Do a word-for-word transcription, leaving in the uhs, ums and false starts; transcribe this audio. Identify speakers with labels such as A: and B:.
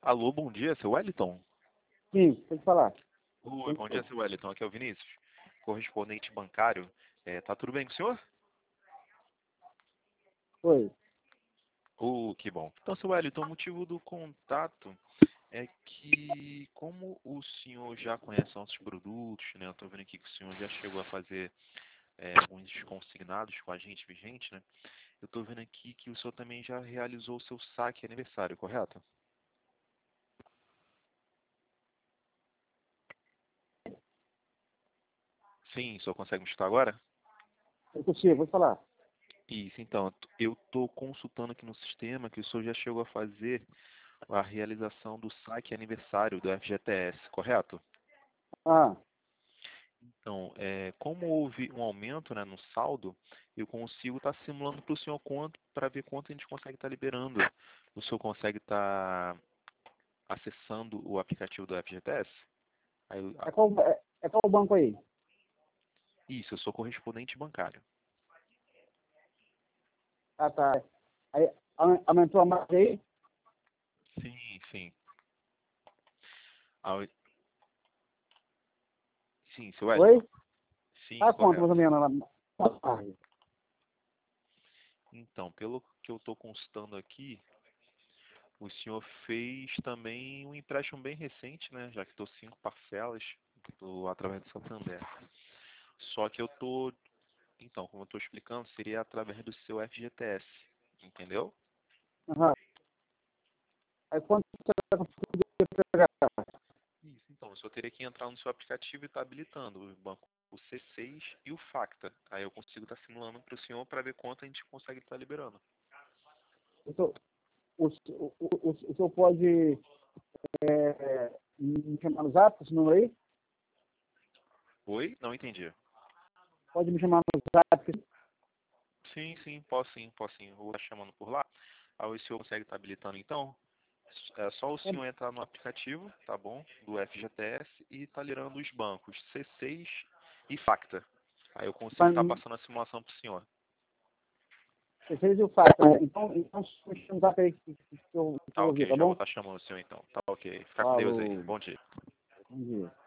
A: Alô, bom dia, seu Wellington?
B: Sim, tem que falar.
A: Oi,
B: Tem que
A: bom dia,
B: falar.
A: seu Wellington. Aqui é o Vinícius, correspondente bancário. É, tá tudo bem com o senhor?
B: Oi.
A: Oh, que bom. Então, seu Wellington, o motivo do contato é que, como o senhor já conhece nossos produtos, né? Eu tô vendo aqui que o senhor já chegou a fazer é, alguns consignados com a gente vigente, né? Eu tô vendo aqui que o senhor também já realizou o seu saque aniversário, correto? Sim, o senhor consegue me escutar agora?
B: É possível, vou falar.
A: Isso, então, eu estou consultando aqui no sistema que o senhor já chegou a fazer a realização do saque aniversário do F G T S, correto?
B: Ah,
A: Então, é, como houve um aumento, né, no saldo, eu consigo estar simulando para o senhor quanto, para ver quanto a gente consegue estar liberando. O senhor consegue estar acessando o aplicativo do F G T S? Aí, eu-
B: é
A: ah,
B: qual, é, é qual o banco aí?
A: isso, eu sou correspondente bancário.
B: Ah, tá. Aí, au- aumentou a marca aí?
A: Sim, sim. Ah, sim, seu
B: Oi?
A: Wellington. Sim,
B: Tá quanto, mais
A: correto.
B: ou menos? Lá? Ah,
A: Então, pelo que eu estou consultando aqui, o senhor fez também um empréstimo bem recente, né? Já que estou cinco parcelas do, através do Santander. Só que eu tô, então, como eu estou explicando, seria através do seu F G T S, entendeu?
B: aham. Aí quanto você vai conseguir pegar?
A: Isso, então, o senhor teria que entrar no seu aplicativo e estar habilitando o banco, o C seis e o Facta. Aí eu consigo estar simulando para o senhor para ver quanto a gente consegue estar liberando.
B: O, senhor- o, o, o, o senhor pode é, me chamar no zap, esse número aí?
A: Oi? Não entendi.
B: Pode me chamar no zap?
A: Sim, sim, posso sim, posso sim. Eu vou estar chamando por lá. Aí o senhor consegue estar habilitando então? É só o
B: É,
A: senhor entrar no aplicativo, tá bom? Do F G T S e tá liberando os bancos C seis e Facta. Aí eu consigo estar
B: mas,
A: passando a simulação pro senhor.
B: você fez o fato, né? Então, então me chama no zap aí que, que, que eu, que
A: Tá
B: eu ouvi,
A: ok,
B: tá
A: já vou
B: bom?
A: estar chamando o senhor então. Tá ok. Fica com Deus aí.
B: Falou.
A: Bom dia.
B: Bom dia.